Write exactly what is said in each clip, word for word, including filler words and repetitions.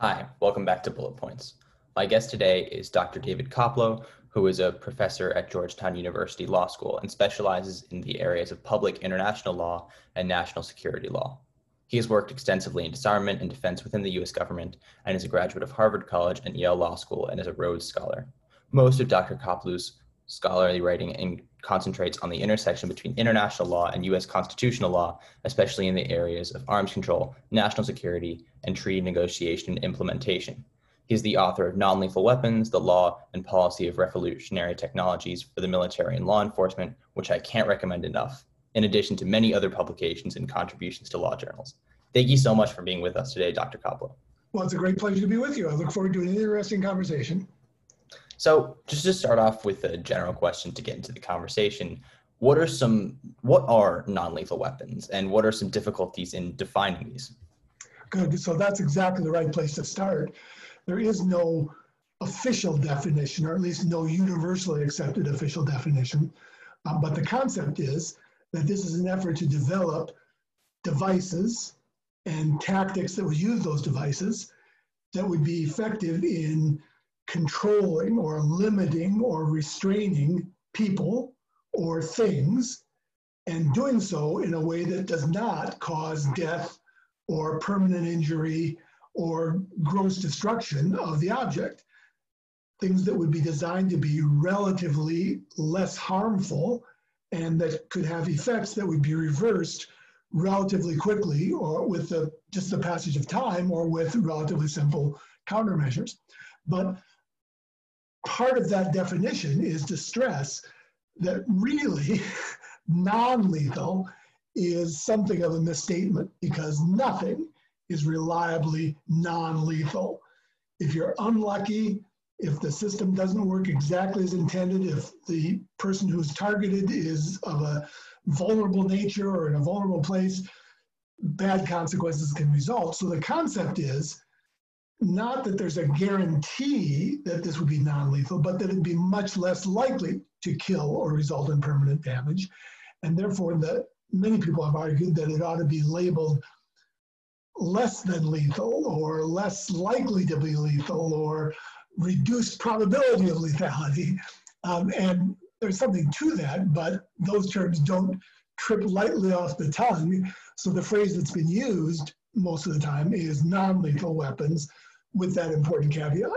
Hi, welcome back to Bullet Points. My guest today is Doctor David Koplow, who is a professor at Georgetown University Law School and specializes in the areas of public international law and national security law. He has worked extensively in disarmament and defense within the U S government and is a graduate of Harvard College and Yale Law School and is a Rhodes Scholar. Most of Doctor Koplow's scholarly writing in, concentrates on the intersection between international law and U S constitutional law, especially in the areas of arms control, national security, and treaty negotiation and implementation. He is the author of Non-Lethal Weapons, the Law and Policy of Revolutionary Technologies for the Military and Law Enforcement, which I can't recommend enough, in addition to many other publications and contributions to law journals. Thank you so much for being with us today, Doctor Koplow. Well, it's a great pleasure to be with you. I look forward to an interesting conversation. So just to start off with a general question to get into the conversation, what are some, what are non-lethal weapons and what are some difficulties in defining these? Good, so that's exactly the right place to start. There is no official definition, or at least no universally accepted official definition, um, but the concept is that this is an effort to develop devices and tactics that would use those devices that would be effective in controlling or limiting or restraining people or things, and doing so in a way that does not cause death or permanent injury or gross destruction of the object. Things that would be designed to be relatively less harmful and that could have effects that would be reversed relatively quickly or with the, just the passage of time or with relatively simple countermeasures. But part of that definition is to stress that really non-lethal is something of a misstatement because nothing is reliably non-lethal. If you're unlucky, if the system doesn't work exactly as intended, if the person who's targeted is of a vulnerable nature or in a vulnerable place, bad consequences can result. So the concept is not that there's a guarantee that this would be non-lethal, but that it'd be much less likely to kill or result in permanent damage. And therefore, the, many people have argued that it ought to be labeled less than lethal or less likely to be lethal or reduced probability of lethality. Um, and there's something to that, but those terms don't trip lightly off the tongue. So the phrase that's been used most of the time is non-lethal weapons, with that important caveat.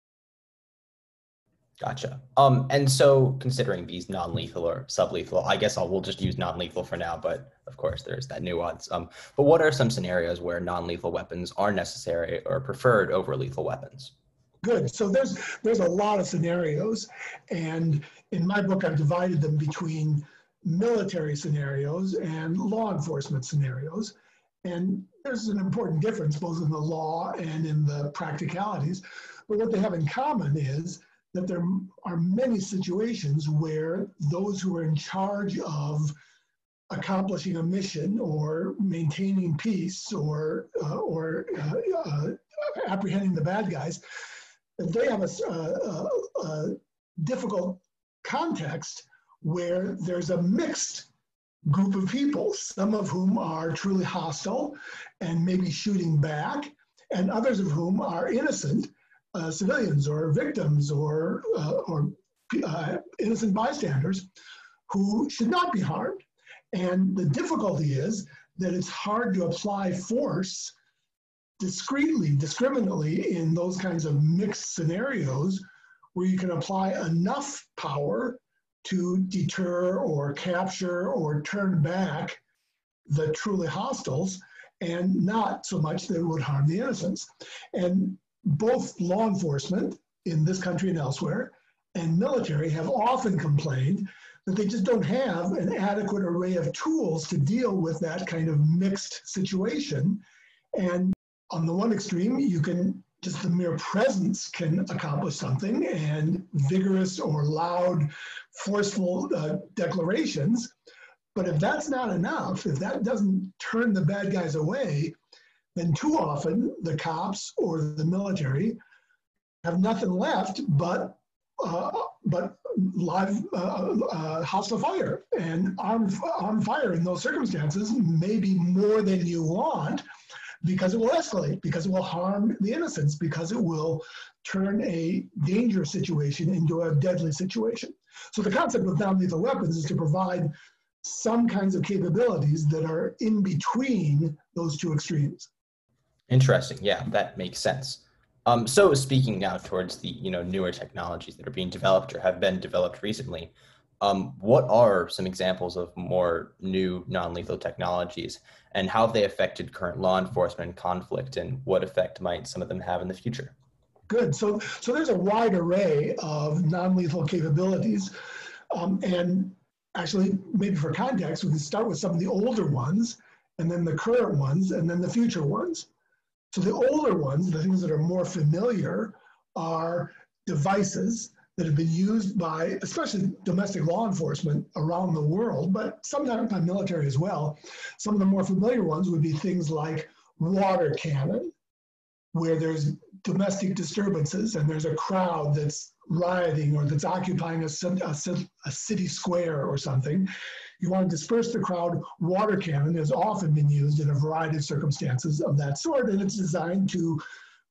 Gotcha. Um, and so considering these non-lethal or sublethal, I guess I'll, we'll just use non-lethal for now, but of course there's that nuance. Um, but what are some scenarios where non-lethal weapons are necessary or preferred over lethal weapons? Good. So there's, there's a lot of scenarios. And in my book, I've divided them between military scenarios and law enforcement scenarios. And there's an important difference both in the law and in the practicalities. But what they have in common is that there are many situations where those who are in charge of accomplishing a mission or maintaining peace or, uh, or uh, uh, apprehending the bad guys, that they have a, a, a difficult context where there's a mixed group of people, some of whom are truly hostile and maybe shooting back, and others of whom are innocent uh, civilians or victims or, uh, or uh, innocent bystanders who should not be harmed. And the difficulty is that it's hard to apply force discreetly, discriminately in those kinds of mixed scenarios where you can apply enough power to deter or capture or turn back the truly hostiles and not so much that it would harm the innocents. And both law enforcement in this country and elsewhere and military have often complained that they just don't have an adequate array of tools to deal with that kind of mixed situation. And on the one extreme, you can just the mere presence can accomplish something, and vigorous or loud, forceful uh, declarations. But if that's not enough, if that doesn't turn the bad guys away, then too often the cops or the military have nothing left but uh, but live uh, uh, hostile fire. And armed, armed fire in those circumstances may be more than you want, because it will escalate, because it will harm the innocents, because it will turn a dangerous situation into a deadly situation. So the concept of non-lethal weapons is to provide some kinds of capabilities that are in between those two extremes. Interesting. Yeah, that makes sense. Um, so speaking now towards the you know newer technologies that are being developed or have been developed recently, um, what are some examples of more new non-lethal technologies, and how have they affected current law enforcement and conflict, and what effect might some of them have in the future? Good. So, so there's a wide array of non-lethal capabilities, um, and actually, maybe for context, we can start with some of the older ones, and then the current ones, and then the future ones. So the older ones, the things that are more familiar, are devices that have been used by, especially domestic law enforcement around the world, but sometimes by military as well. Some of the more familiar ones would be things like water cannon, where there's domestic disturbances and there's a crowd that's rioting or that's occupying a, a, a city square or something. You want to disperse the crowd. Water cannon has often been used in a variety of circumstances of that sort, and it's designed to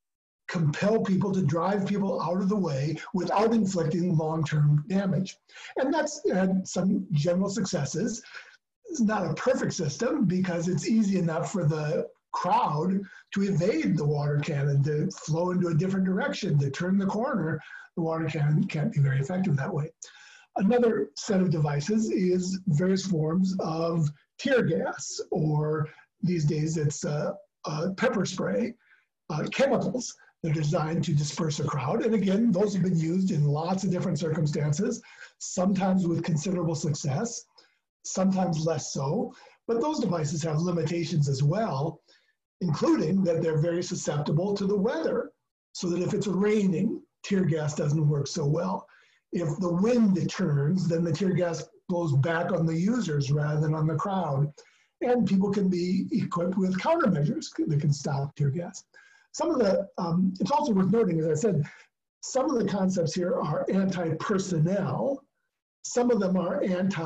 compel people to drive people out of the way without inflicting long-term damage. And that's had some general successes. It's not a perfect system because it's easy enough for the crowd to evade the water cannon, to flow into a different direction, to turn the corner. The water cannon can't be very effective that way. Another set of devices is various forms of tear gas, or these days it's uh, uh, pepper spray, uh, chemicals that are designed to disperse a crowd. And again, those have been used in lots of different circumstances, sometimes with considerable success, sometimes less so. But those devices have limitations as well, including that they're very susceptible to the weather, so that if it's raining, tear gas doesn't work so well. If the wind turns, then the tear gas blows back on the users rather than on the crowd. And people can be equipped with countermeasures that can stop tear gas. Some of the, um, it's also worth noting, as I said, some of the concepts here are anti-personnel. Some of them are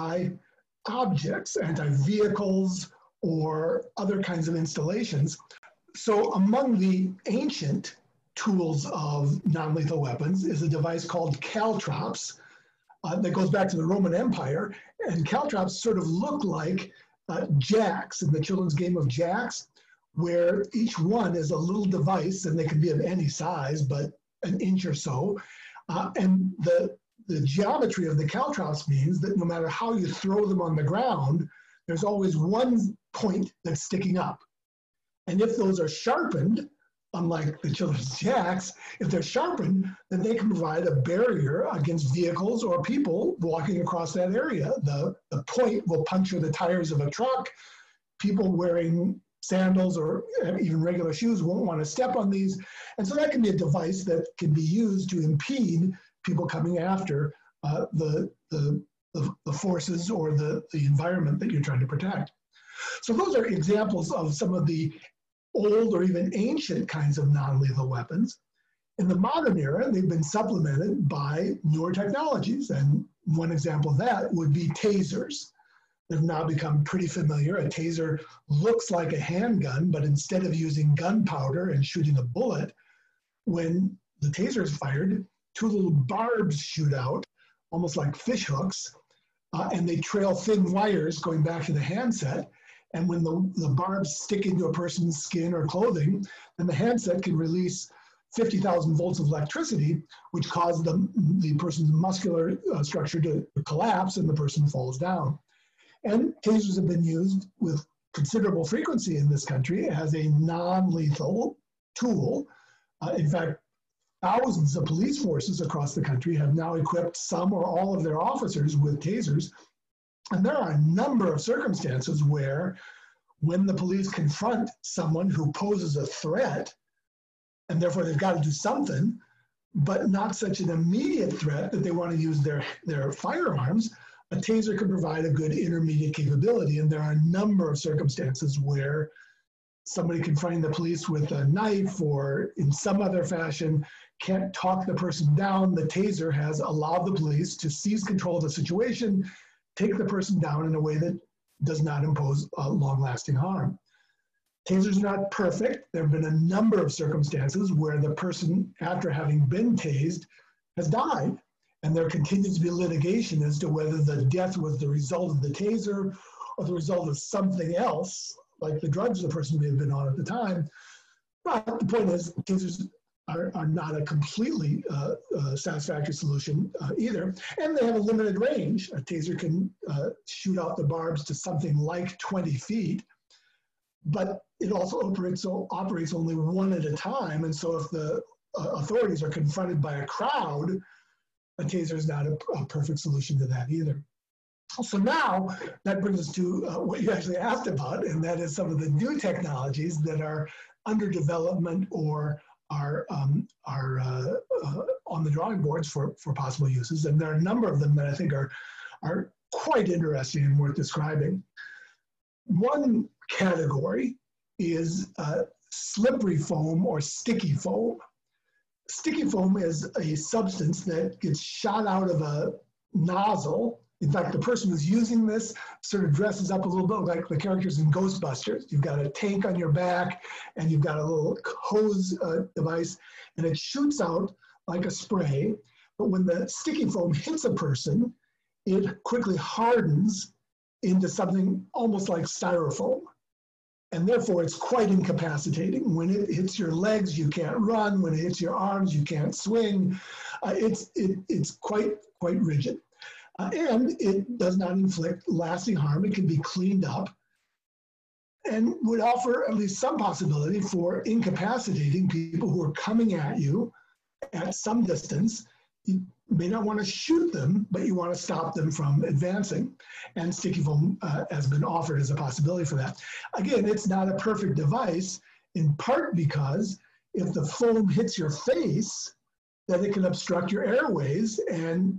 anti-objects, anti-vehicles, or other kinds of installations. So among the ancient tools of non-lethal weapons is a device called caltrops uh, that goes back to the Roman Empire. And caltrops sort of look like uh, jacks in the children's game of jacks, where each one is a little device, and they can be of any size, but an inch or so. Uh, and the, the geometry of the caltrops means that no matter how you throw them on the ground, there's always one point that's sticking up. And if those are sharpened, unlike the children's jacks, if they're sharpened, then they can provide a barrier against vehicles or people walking across that area. The, the point will puncture the tires of a truck. People wearing sandals or even regular shoes won't want to step on these. And so that can be a device that can be used to impede people coming after uh, the, the, the, the forces or the, the environment that you're trying to protect. So those are examples of some of the old or even ancient kinds of non-lethal weapons. In the modern era, they've been supplemented by newer technologies. And one example of that would be tasers. They've now become pretty familiar. A taser looks like a handgun, but instead of using gunpowder and shooting a bullet, when the taser is fired, two little barbs shoot out, almost like fish hooks, uh, and they trail thin wires going back to the handset. And when the, the barbs stick into a person's skin or clothing, then the handset can release fifty thousand volts of electricity, which causes the, the person's muscular uh, structure to collapse and the person falls down. And tasers have been used with considerable frequency in this country as a non-lethal tool. Uh, in fact, thousands of police forces across the country have now equipped some or all of their officers with tasers. And there are a number of circumstances where when the police confront someone who poses a threat, and therefore they've got to do something, but not such an immediate threat that they want to use their, their firearms, a taser can provide a good intermediate capability. And there are a number of circumstances where somebody confronting the police with a knife or in some other fashion can't talk the person down. The taser has allowed the police to seize control of the situation, take the person down in a way that does not impose uh, long-lasting harm. Tasers are not perfect. There have been a number of circumstances where the person, after having been tased, has died. And there continues to be litigation as to whether the death was the result of the taser or the result of something else, like the drugs the person may have been on at the time. But the point is, tasers are, are not a completely uh, uh, satisfactory solution uh, either. And they have a limited range. A taser can uh, shoot out the barbs to something like twenty feet, but it also operates, so operates only one at a time. And so if the uh, authorities are confronted by a crowd, a taser is not a, a perfect solution to that either. So now that brings us to uh, what you actually asked about, and that is some of the new technologies that are under development or are, um, are uh, uh, on the drawing boards for, for possible uses. And there are a number of them that I think are, are quite interesting and worth describing. One category is uh, slippery foam or sticky foam. Sticky foam is a substance that gets shot out of a nozzle. In fact, the person who's using this sort of dresses up a little bit like the characters in Ghostbusters. You've got a tank on your back, and you've got a little hose uh, device, and it shoots out like a spray. But when the sticky foam hits a person, it quickly hardens into something almost like styrofoam. And therefore, it's quite incapacitating. When it hits your legs, you can't run. When it hits your arms, you can't swing. Uh, it's, it, it's quite, quite rigid. Uh, and it does not inflict lasting harm. It can be cleaned up and would offer at least some possibility for incapacitating people who are coming at you at some distance. You may not want to shoot them, but you want to stop them from advancing. And sticky foam uh, has been offered as a possibility for that. Again, it's not a perfect device, in part because if the foam hits your face, then it can obstruct your airways and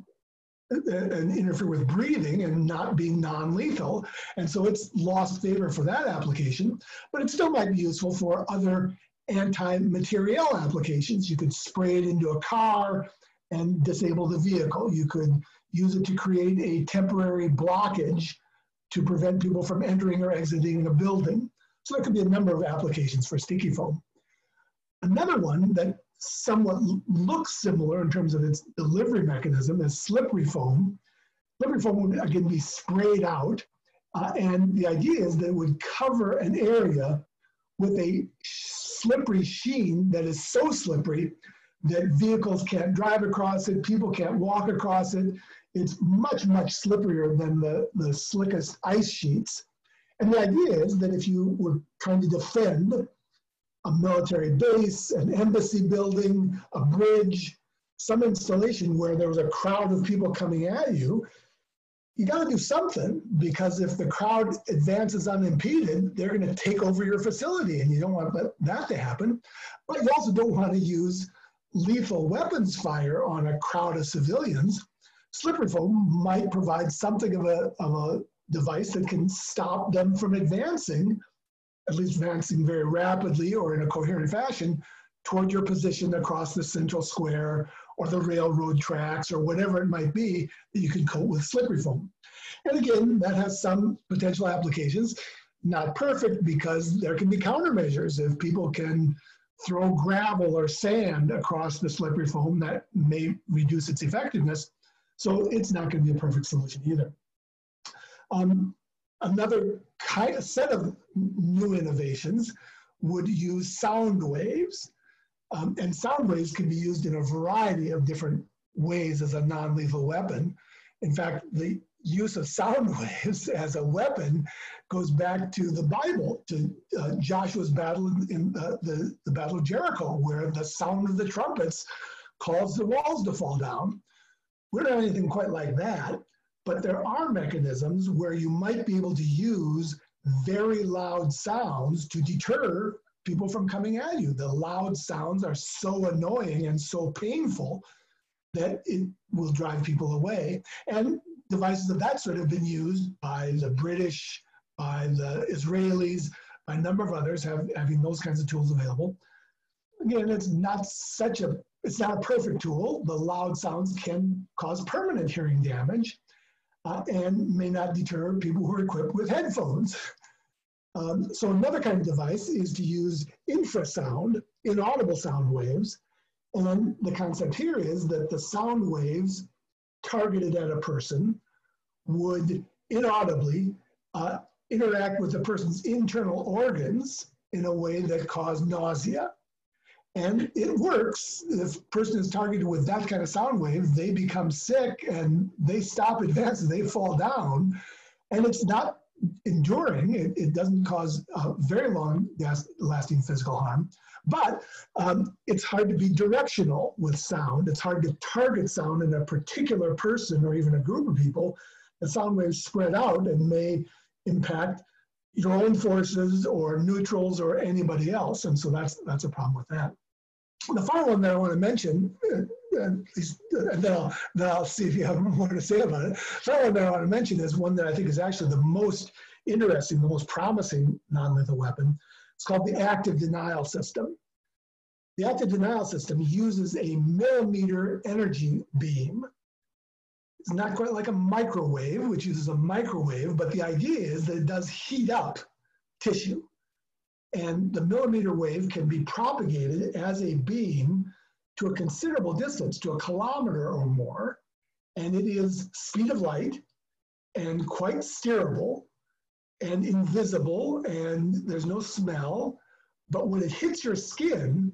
and interfere with breathing and not being non-lethal. And so it's lost favor for that application, but it still might be useful for other anti-materiel applications. You could spray it into a car and disable the vehicle. You could use it to create a temporary blockage to prevent people from entering or exiting a building. So there could be a number of applications for sticky foam. Another one that somewhat looks similar in terms of its delivery mechanism is slippery foam. Slippery foam would again be sprayed out, uh, and the idea is that it would cover an area with a slippery sheen that is so slippery that vehicles can't drive across it, people can't walk across it. It's much, much slipperier than the, the slickest ice sheets. And the idea is that if you were trying to defend a military base, an embassy building, a bridge, some installation where there was a crowd of people coming at you, you got to do something, because if the crowd advances unimpeded, they're going to take over your facility, and you don't want that to happen. But you also don't want to use lethal weapons fire on a crowd of civilians. Slippery foam might provide something of a, of a device that can stop them from advancing, at least advancing very rapidly or in a coherent fashion, toward your position across the central square or the railroad tracks or whatever it might be that you can coat with slippery foam. And again, that has some potential applications. Not perfect, because there can be countermeasures. If people can throw gravel or sand across the slippery foam, that may reduce its effectiveness. So it's not going to be a perfect solution either. Um, Another kind of set of new innovations would use sound waves. Um, and sound waves can be used in a variety of different ways as a non-lethal weapon. In fact, the use of sound waves as a weapon goes back to the Bible, to uh, Joshua's battle in uh, the, the Battle of Jericho, where the sound of the trumpets caused the walls to fall down. We don't have anything quite like that. But there are mechanisms where you might be able to use very loud sounds to deter people from coming at you. The loud sounds are so annoying and so painful that it will drive people away. And devices of that sort have been used by the British, by the Israelis, by a number of others have, having those kinds of tools available. Again, it's not such a, it's not a perfect tool. The loud sounds can cause permanent hearing damage. Uh, and may not deter people who are equipped with headphones. Um, so another kind of device is to use infrasound, inaudible sound waves. And then the concept here is that the sound waves targeted at a person would inaudibly uh, interact with the person's internal organs in a way that caused nausea. And it works. If a person is targeted with that kind of sound wave, they become sick and they stop advancing, they fall down. And it's not enduring. It, it doesn't cause uh, very long lasting physical harm. But um, it's hard to be directional with sound. It's hard to target sound in a particular person or even a group of people. The sound waves spread out and may impact your own forces or neutrals or anybody else. And so that's, that's a problem with that. The final one that I want to mention, uh, and then I'll, then I'll see if you have more to say about it. The final one that I want to mention is one that I think is actually the most interesting, the most promising non-lethal weapon. It's called the active denial system. The active denial system uses a millimeter energy beam. It's not quite like a microwave, which uses a microwave, but the idea is that it does heat up tissue. And the millimeter wave can be propagated as a beam to a considerable distance, to a kilometer or more. And it is speed of light and quite steerable and invisible, and there's no smell. But when it hits your skin,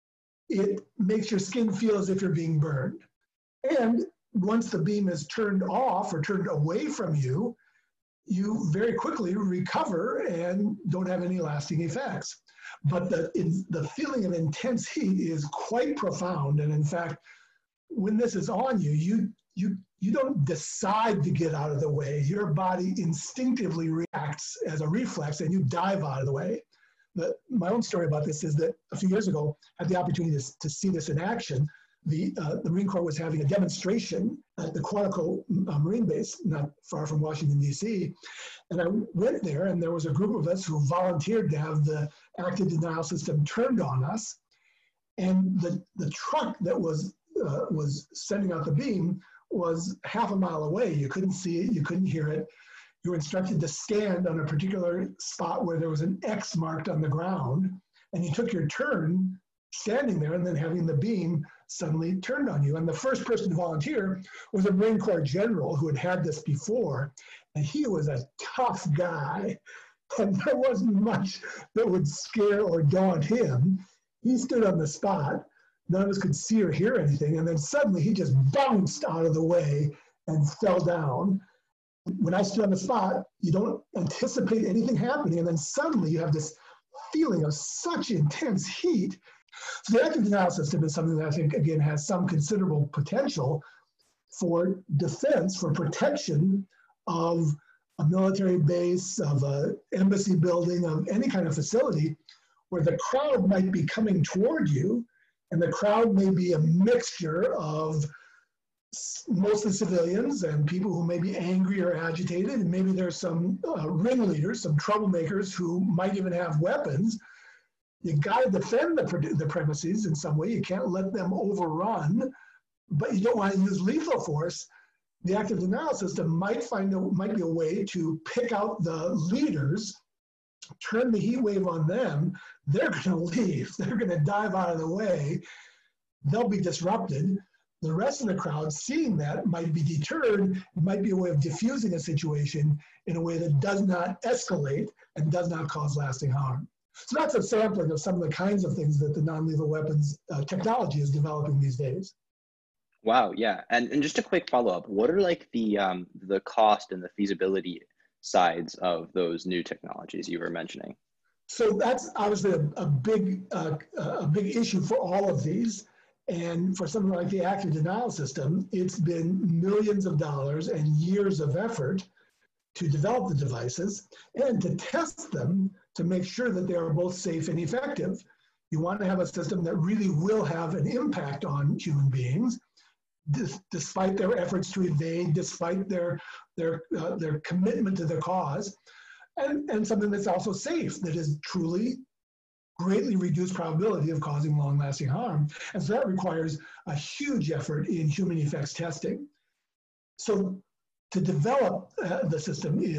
it makes your skin feel as if you're being burned. And once the beam is turned off or turned away from you, you very quickly recover and don't have any lasting effects. But the, in, the feeling of intense heat is quite profound. And in fact, when this is on you, you, you, you don't decide to get out of the way. Your body instinctively reacts as a reflex and you dive out of the way. The, my own story about this is that a few years ago, I had the opportunity to, to see this in action. The, uh, the Marine Corps was having a demonstration at the Quantico uh, Marine Base, not far from Washington, D C. And I went there, and there was a group of us who volunteered to have the active denial system turned on us. And the, the truck that was, uh, was sending out the beam was half a mile away. You couldn't see it, you couldn't hear it. You were instructed to stand on a particular spot where there was an X marked on the ground, and you took your turn standing there and then having the beam suddenly turned on you. And the first person to volunteer was a Marine Corps general who had had this before, and he was a tough guy, and there wasn't much that would scare or daunt him. He stood on the spot, none of us could see or hear anything, and then suddenly he just bounced out of the way and fell down. When I stood on the spot, you don't anticipate anything happening, and then suddenly you have this feeling of such intense heat. So the active denial system is something that I think, again, has some considerable potential for defense, for protection of a military base, of an embassy building, of any kind of facility where the crowd might be coming toward you, and the crowd may be a mixture of mostly civilians and people who may be angry or agitated, and maybe there's some uh, ringleaders, some troublemakers who might even have weapons. You got to defend the, the premises in some way. You can't let them overrun, but you don't want to use lethal force. The active denial system might find a, might be a way to pick out the leaders, turn the heat wave on them. They're going to leave. They're going to dive out of the way. They'll be disrupted. The rest of the crowd, seeing that, might be deterred. It might be a way of diffusing a situation in a way that does not escalate and does not cause lasting harm. So that's a sampling of some of the kinds of things that the non-lethal weapons uh, technology is developing these days. Wow, yeah. And, and just a quick follow-up, what are like the, um, the cost and the feasibility sides of those new technologies you were mentioning? So that's obviously a, a, big, uh, a big issue for all of these. And for something like the active denial system, it's been millions of dollars and years of effort to develop the devices and to test them to make sure that they are both safe and effective. You want to have a system that really will have an impact on human beings, dis despite their efforts to evade, despite their, their, uh, their commitment to the cause, and, and something that's also safe, that is truly greatly reduced probability of causing long-lasting harm. And so that requires a huge effort in human effects testing. So to develop uh, the system is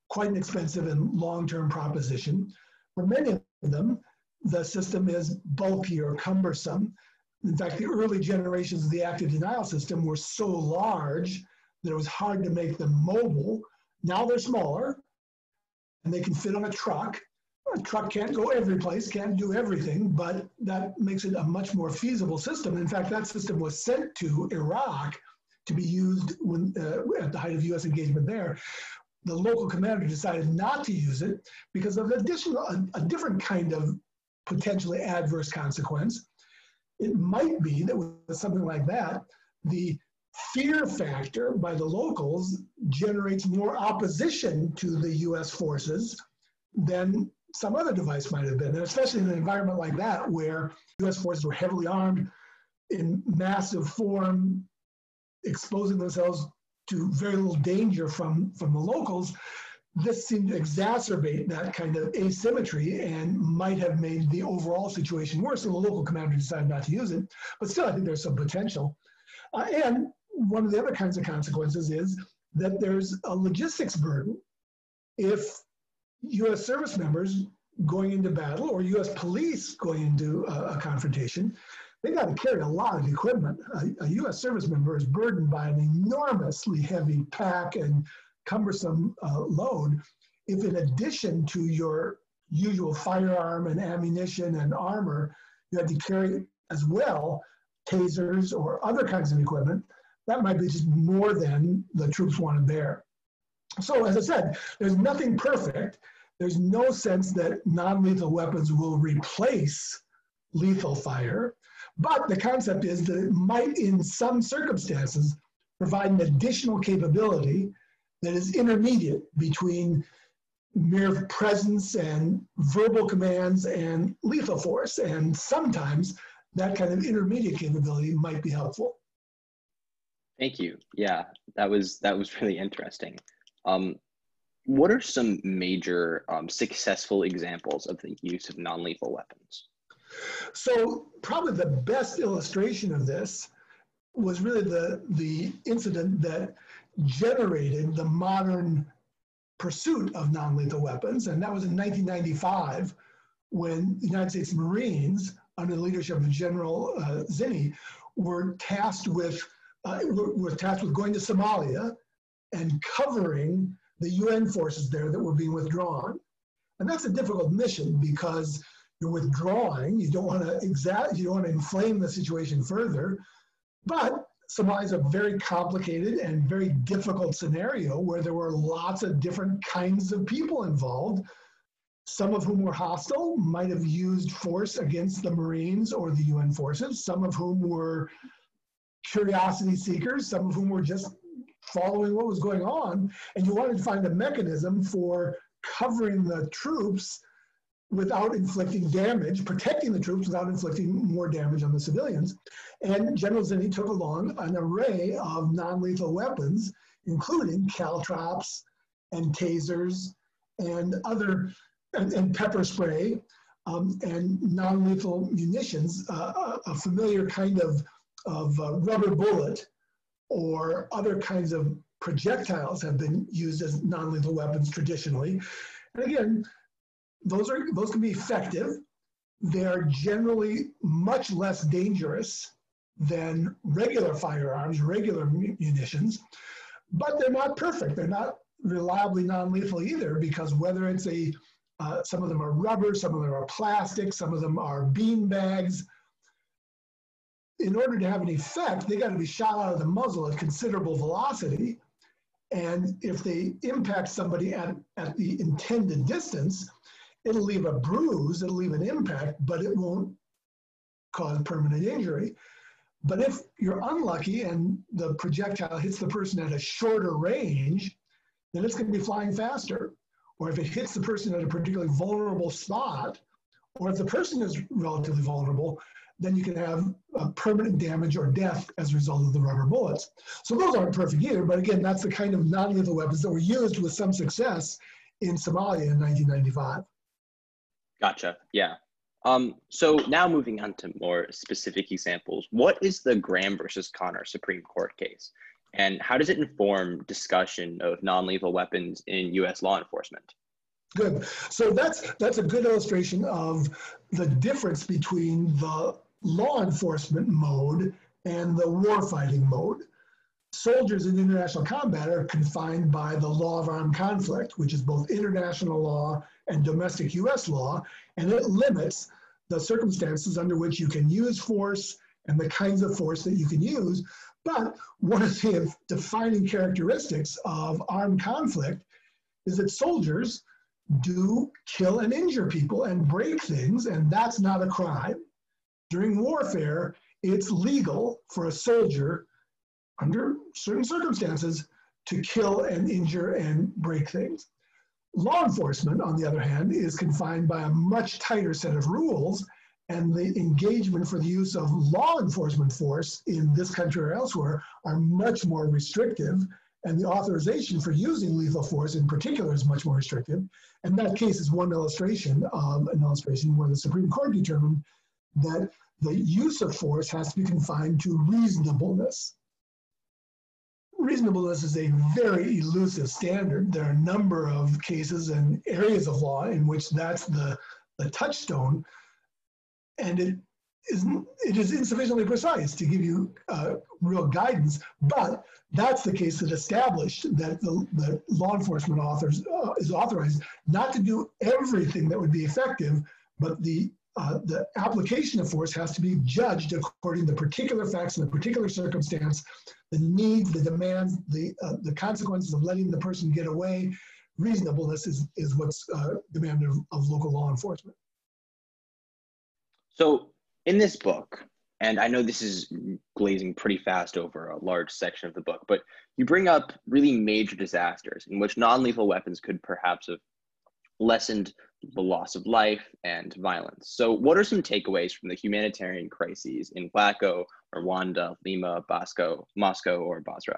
quite an expensive and long-term proposition. For many of them, the system is bulky or cumbersome. In fact, the early generations of the active denial system were so large that it was hard to make them mobile. Now they're smaller, and they can fit on a truck. A truck can't go every place, can't do everything, but that makes it a much more feasible system. In fact, that system was sent to Iraq to be used when, uh, at the height of U S engagement there. The local commander decided not to use it because of additional, a, a different kind of potentially adverse consequence. It might be that with something like that, the fear factor by the locals generates more opposition to the U S forces than some other device might have been, and especially in an environment like that where U S forces were heavily armed in massive form, exposing themselves to very little danger from, from the locals. This seemed to exacerbate that kind of asymmetry and might have made the overall situation worse. So the local commander decided not to use it, but still I think there's some potential. Uh, and one of the other kinds of consequences is that there's a logistics burden. If U S service members going into battle or U S police going into a, a confrontation, they got to carry a lot of equipment. A, a U S service member is burdened by an enormously heavy pack and cumbersome uh, load. If in addition to your usual firearm and ammunition and armor, you had to carry as well tasers or other kinds of equipment, that might be just more than the troops want to bear. So as I said, there's nothing perfect. There's no sense that non-lethal weapons will replace lethal fire, but the concept is that it might, in some circumstances, provide an additional capability that is intermediate between mere presence and verbal commands and lethal force. And sometimes that kind of intermediate capability might be helpful. Thank you. Yeah, that was that was really interesting. Um, what are some major um, successful examples of the use of non-lethal weapons? So probably the best illustration of this was really the, the incident that generated the modern pursuit of non-lethal weapons. And that was in nineteen ninety-five when the United States Marines, under the leadership of General uh, Zinni, were tasked with uh, were, were tasked with going to Somalia and covering the U N forces there that were being withdrawn. And that's a difficult mission because you're withdrawing, you don't want to exact, you don't want to inflame the situation further. But Somalia is a very complicated and very difficult scenario where there were lots of different kinds of people involved, some of whom were hostile, might have used force against the Marines or the U N forces, some of whom were curiosity seekers, some of whom were just following what was going on, and you wanted to find a mechanism for covering the troops without inflicting damage, protecting the troops without inflicting more damage on the civilians. And General Zinni took along an array of non-lethal weapons, including caltrops and tasers and other, and, and pepper spray um, and non-lethal munitions, uh, a familiar kind of, of uh, rubber bullet or other kinds of projectiles have been used as non-lethal weapons traditionally. And again, those are those can be effective. They are generally much less dangerous than regular firearms, regular munitions, but they're not perfect. They're not reliably non-lethal either, because whether it's a, uh, some of them are rubber, some of them are plastic, some of them are bean bags. In order to have an effect, they got to be shot out of the muzzle at considerable velocity. And if they impact somebody at, at the intended distance, it'll leave a bruise, it'll leave an impact, but it won't cause permanent injury. But if you're unlucky and the projectile hits the person at a shorter range, then it's going to be flying faster. Or if it hits the person at a particularly vulnerable spot, or if the person is relatively vulnerable, then you can have uh, permanent damage or death as a result of the rubber bullets. So those aren't perfect either, but again, that's the kind of non-lethal weapons that were used with some success in Somalia in nineteen ninety-five. Gotcha, yeah. Um, so now moving on to more specific examples, what is the Graham versus Connor Supreme Court case? And how does it inform discussion of non-lethal weapons in U S law enforcement? Good. So that's that's a good illustration of the difference between the law enforcement mode and the warfighting mode. Soldiers in international combat are confined by the law of armed conflict, which is both international law and domestic U S law, and it limits the circumstances under which you can use force and the kinds of force that you can use. But one of the defining characteristics of armed conflict is that soldiers do kill and injure people and break things, and that's not a crime. During warfare, it's legal for a soldier, under certain circumstances, to kill and injure and break things. Law enforcement, on the other hand, is confined by a much tighter set of rules, and the engagement for the use of law enforcement force in this country or elsewhere are much more restrictive, and the authorization for using lethal force in particular is much more restrictive. And that case is one illustration of an illustration where the Supreme Court determined that the use of force has to be confined to reasonableness. Reasonableness is a very elusive standard. There are a number of cases and areas of law in which that's the, the touchstone, and it is, it is insufficiently precise to give you uh, real guidance, but that's the case that established that the, the law enforcement authors, uh, is authorized not to do everything that would be effective, but the Uh, the application of force has to be judged according to the particular facts and the particular circumstance, the needs, the demands, the uh, the consequences of letting the person get away. Reasonableness is, is what's uh, demanded of, of local law enforcement. So in this book, and I know this is glazing pretty fast over a large section of the book, but you bring up really major disasters in which non-lethal weapons could perhaps have lessened the loss of life and violence. So what are some takeaways from the humanitarian crises in Waco, Rwanda, Lima, Bosco, Moscow, or Basra?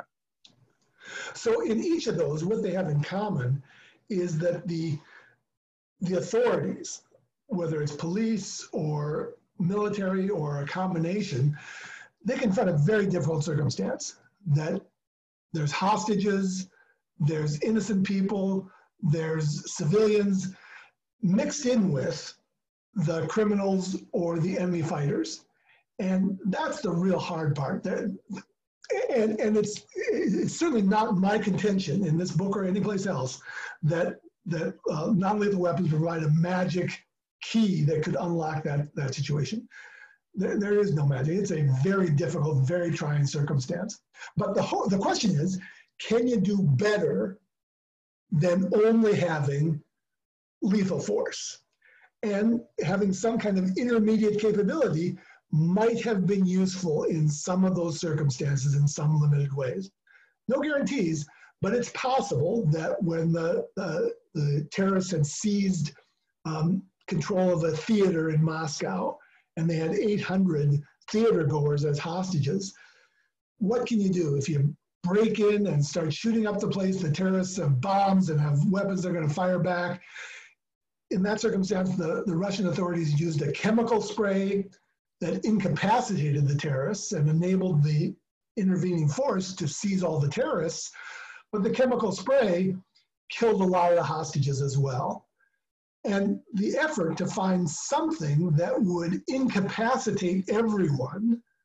So in each of those, what they have in common is that the, the authorities, whether it's police or military or a combination, they confront a very difficult circumstance, that there's hostages, there's innocent people, there's civilians mixed in with the criminals or the enemy fighters. And that's the real hard part. And, and it's, it's certainly not my contention in this book or anyplace else that, that uh, non-lethal weapons provide a magic key that could unlock that, that situation. There, there is no magic. It's a very difficult, very trying circumstance. But the, whole, the question is, can you do better than only having lethal force? And having some kind of intermediate capability might have been useful in some of those circumstances in some limited ways. No guarantees, but it's possible that when the, uh, the terrorists had seized um, control of a theater in Moscow and they had eight hundred theater goers as hostages, what can you do if you break in and start shooting up the place? The terrorists have bombs and have weapons they're going to fire back. In that circumstance, the, the Russian authorities used a chemical spray that incapacitated the terrorists and enabled the intervening force to seize all the terrorists. But the chemical spray killed a lot of the hostages as well. And the effort to find something that would incapacitate everyone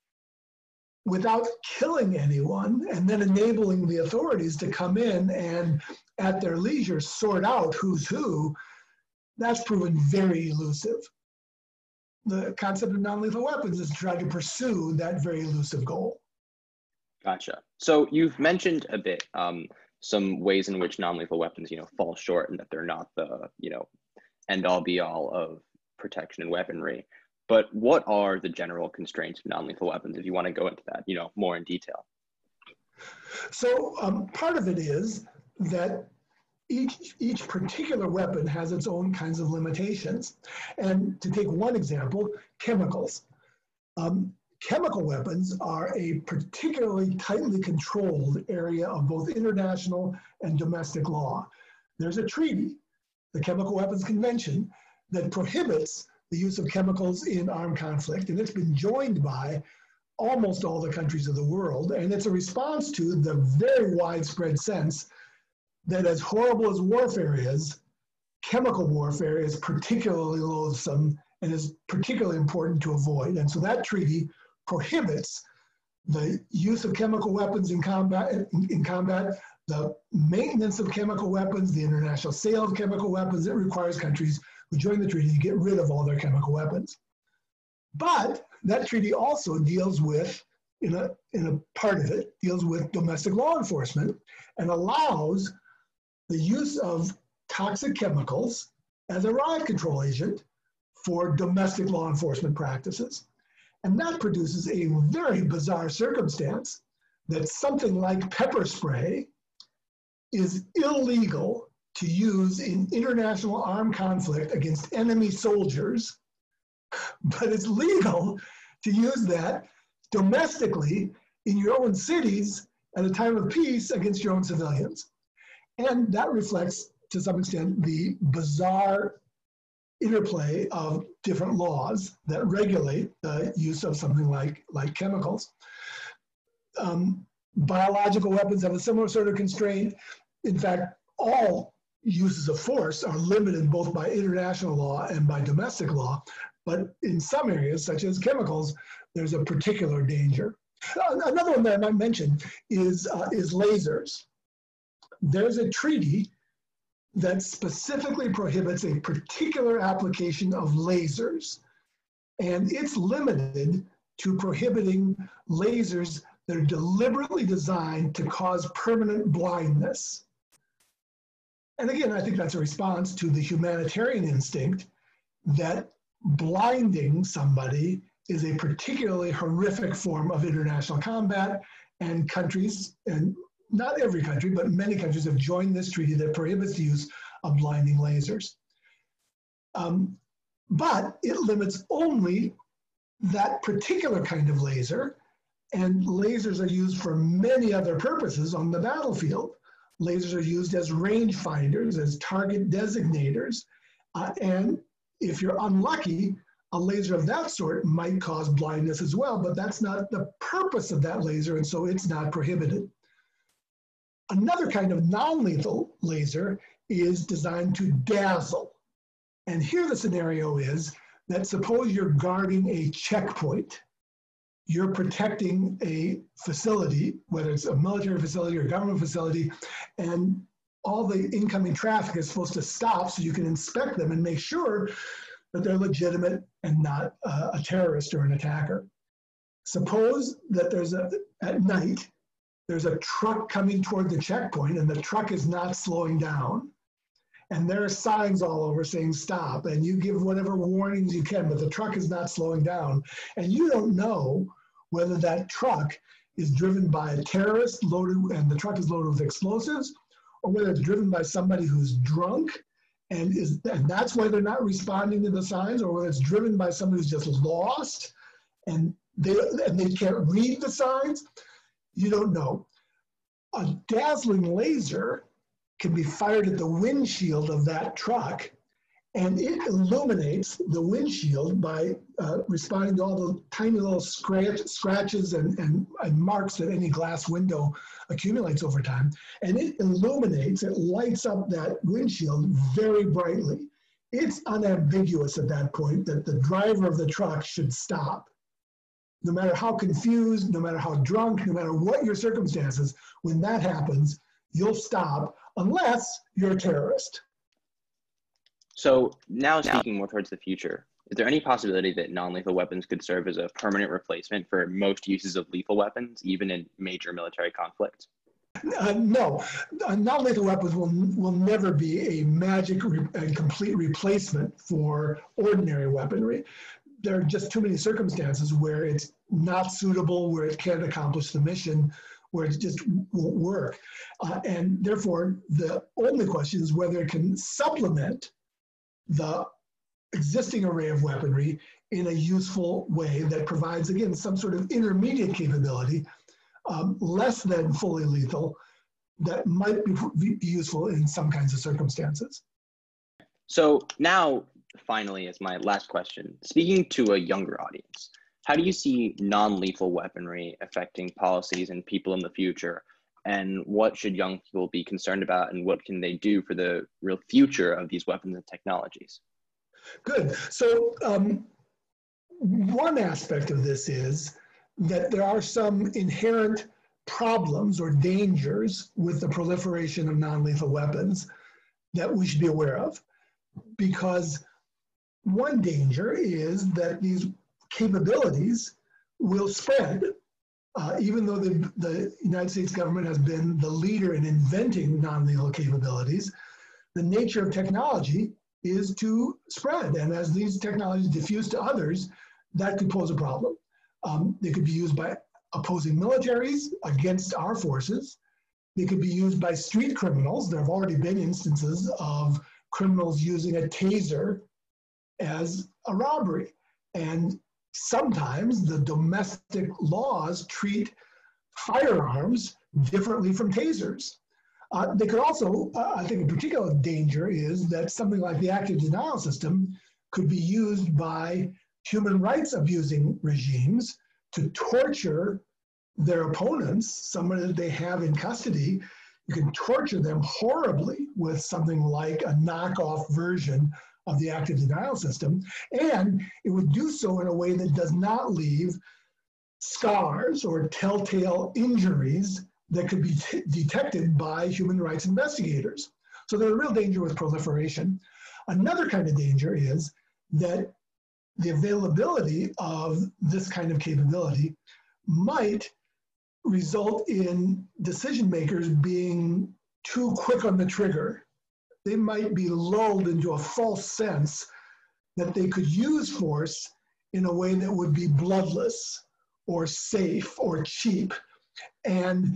without killing anyone, and then enabling the authorities to come in and at their leisure sort out who's who, that's proven very elusive. The concept of non-lethal weapons is to try to pursue that very elusive goal. Gotcha. So you've mentioned a bit um, some ways in which non-lethal weapons, you know, fall short and that they're not the, you know, end all be all of protection and weaponry. But what are the general constraints of non-lethal weapons, if you want to go into that, you know, more in detail? So um, part of it is that each, each particular weapon has its own kinds of limitations. And to take one example, chemicals. Um, chemical weapons are a particularly tightly controlled area of both international and domestic law. There's a treaty, the Chemical Weapons Convention, that prohibits the use of chemicals in armed conflict, and it's been joined by almost all the countries of the world. And it's a response to the very widespread sense that as horrible as warfare is, chemical warfare is particularly loathsome and is particularly important to avoid. And so that treaty prohibits the use of chemical weapons in combat, in, in combat, the maintenance of chemical weapons, the international sale of chemical weapons. It requires countries who join the treaty to get rid of all their chemical weapons. But that treaty also deals with, in a, in a part of it, deals with domestic law enforcement and allows the use of toxic chemicals as a riot control agent for domestic law enforcement practices. And that produces a very bizarre circumstance that something like pepper spray is illegal to use in international armed conflict against enemy soldiers, but it's legal to use that domestically in your own cities at a time of peace against your own civilians. And that reflects, to some extent, the bizarre interplay of different laws that regulate the use of something like, like chemicals. Um, biological weapons have a similar sort of constraint. In fact, all uses of force are limited both by international law and by domestic law. But in some areas, such as chemicals, there's a particular danger. Another one that I might mention is, uh, is lasers. There's a treaty that specifically prohibits a particular application of lasers. And it's limited to prohibiting lasers that are deliberately designed to cause permanent blindness. And again, I think that's a response to the humanitarian instinct that blinding somebody is a particularly horrific form of international combat, and countries, and not every country, but many countries have joined this treaty that prohibits the use of blinding lasers. Um, but it limits only that particular kind of laser, and lasers are used for many other purposes on the battlefield. Lasers are used as range finders, as target designators, uh, and if you're unlucky, a laser of that sort might cause blindness as well, but that's not the purpose of that laser, and so it's not prohibited. Another kind of non-lethal laser is designed to dazzle. And here the scenario is that suppose you're guarding a checkpoint. You're protecting a facility, whether it's a military facility or a government facility, and all the incoming traffic is supposed to stop so you can inspect them and make sure that they're legitimate and not uh, a terrorist or an attacker. Suppose that there's a, at night, there's a truck coming toward the checkpoint and the truck is not slowing down. And there are signs all over saying stop, and you give whatever warnings you can, but the truck is not slowing down. And you don't know whether that truck is driven by a terrorist loaded, and the truck is loaded with explosives, or whether it's driven by somebody who's drunk, and, is, and that's why they're not responding to the signs, or whether it's driven by somebody who's just lost, and they, and they can't read the signs. You don't know. A dazzling laser can be fired at the windshield of that truck, and it illuminates the windshield by uh, responding to all the tiny little scratch, scratches and, and, and marks that any glass window accumulates over time. And it illuminates, it lights up that windshield very brightly. It's unambiguous at that point that the driver of the truck should stop. No matter how confused, no matter how drunk, no matter what your circumstances, when that happens, you'll stop unless you're a terrorist. So now speaking more towards the future, is there any possibility that non-lethal weapons could serve as a permanent replacement for most uses of lethal weapons, even in major military conflicts? Uh, no, uh, non-lethal weapons will, will never be a magic re and complete replacement for ordinary weaponry. There are just too many circumstances where it's not suitable, where it can't accomplish the mission, where it just won't work. Uh, and therefore, the only question is whether it can supplement the existing array of weaponry in a useful way that provides, again, some sort of intermediate capability, um, less than fully lethal, that might be, be useful in some kinds of circumstances. So now, finally, as my last question, speaking to a younger audience, how do you see non-lethal weaponry affecting policies and people in the future? And what should young people be concerned about, and what can they do for the real future of these weapons and technologies? Good. So um, one aspect of this is that there are some inherent problems or dangers with the proliferation of non-lethal weapons that we should be aware of. Because one danger is that these capabilities will spread. Uh, even though the, the United States government has been the leader in inventing non-lethal capabilities, the nature of technology is to spread. And as these technologies diffuse to others, that could pose a problem. Um, they could be used by opposing militaries against our forces. They could be used by street criminals. There have already been instances of criminals using a taser as a robbery. And sometimes the domestic laws treat firearms differently from tasers. Uh, they could also, uh, I think a particular danger is that something like the active denial system could be used by human rights abusing regimes to torture their opponents, somebody that they have in custody. You can torture them horribly with something like a knockoff version of the active denial system, and it would do so in a way that does not leave scars or telltale injuries that could be t- detected by human rights investigators. So there's a real danger with proliferation. Another kind of danger is that the availability of this kind of capability might result in decision makers being too quick on the trigger. They might be lulled into a false sense that they could use force in a way that would be bloodless or safe or cheap. And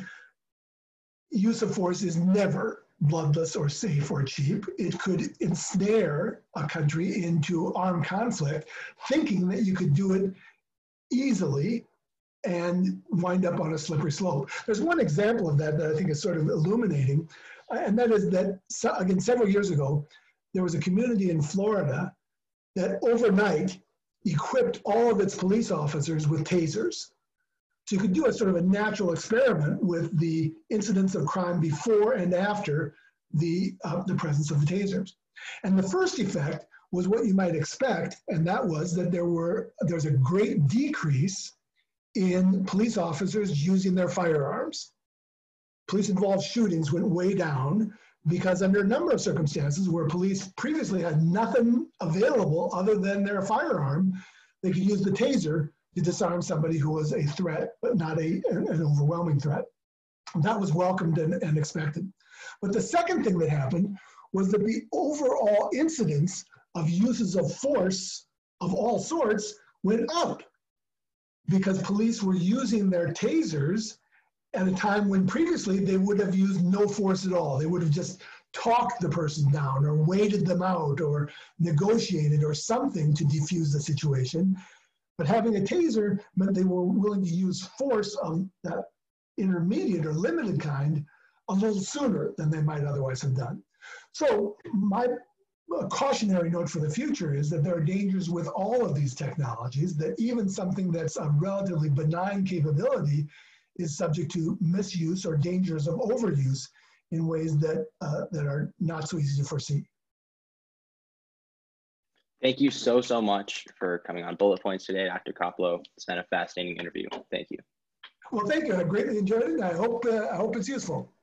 use of force is never bloodless or safe or cheap. It could ensnare a country into armed conflict, thinking that you could do it easily and wind up on a slippery slope. There's one example of that that I think is sort of illuminating, and that is that, again, several years ago, there was a community in Florida that overnight equipped all of its police officers with tasers. So you could do a sort of a natural experiment with the incidents of crime before and after the, uh, the presence of the tasers. And the first effect was what you might expect, and that was that there were there was a great decrease in police officers using their firearms. Police-involved shootings went way down because under a number of circumstances where police previously had nothing available other than their firearm, they could use the taser to disarm somebody who was a threat, but not a, an overwhelming threat. That was welcomed and, and expected. But the second thing that happened was that the overall incidence of uses of force of all sorts went up because police were using their tasers at a time when previously they would have used no force at all. They would have just talked the person down or waited them out or negotiated or something to defuse the situation. But having a taser meant they were willing to use force of that intermediate or limited kind a little sooner than they might otherwise have done. So my cautionary note for the future is that there are dangers with all of these technologies, that even something that's a relatively benign capability is subject to misuse or dangers of overuse in ways that, uh, that are not so easy to foresee. Thank you so, so much for coming on Bullet Points today, Doctor Koplow. It's been a fascinating interview. Thank you. Well, thank you. I greatly enjoyed it. And I hope, uh, I hope it's useful.